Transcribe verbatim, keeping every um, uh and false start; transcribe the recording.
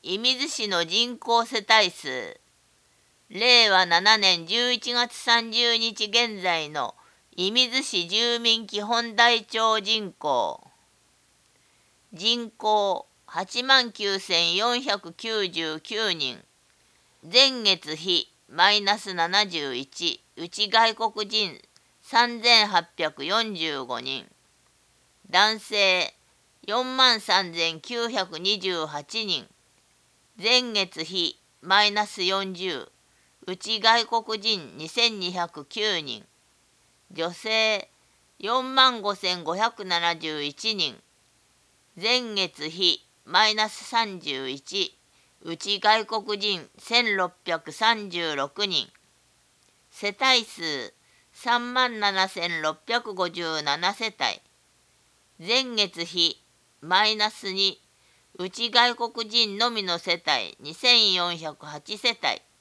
射水市の人口世帯数。れいわななねんじゅういちがつさんじゅうにち現在の射水市住民基本台帳人口。人口はちまんきゅうせんよんひゃくきゅうじゅうきゅうにん。前月比マイナスななじゅういち。内外国人さんぜんはっぴゃくよんじゅうごにん。男性よんまんさんぜんきゅうひゃくにじゅうはちにん。前月比マイナスよんじゅう。内外国人にせんにひゃくきゅうにん。女性よんまんごせんごひゃくななじゅういちにん。前月比マイナスさんじゅういち。内外国人せんろっぴゃくさんじゅうろくにん。世帯数さんまんななせんろっぴゃくごじゅうななせたい。前月比マイナスに。内外国人のみの世帯にせんよんひゃくはちせたい。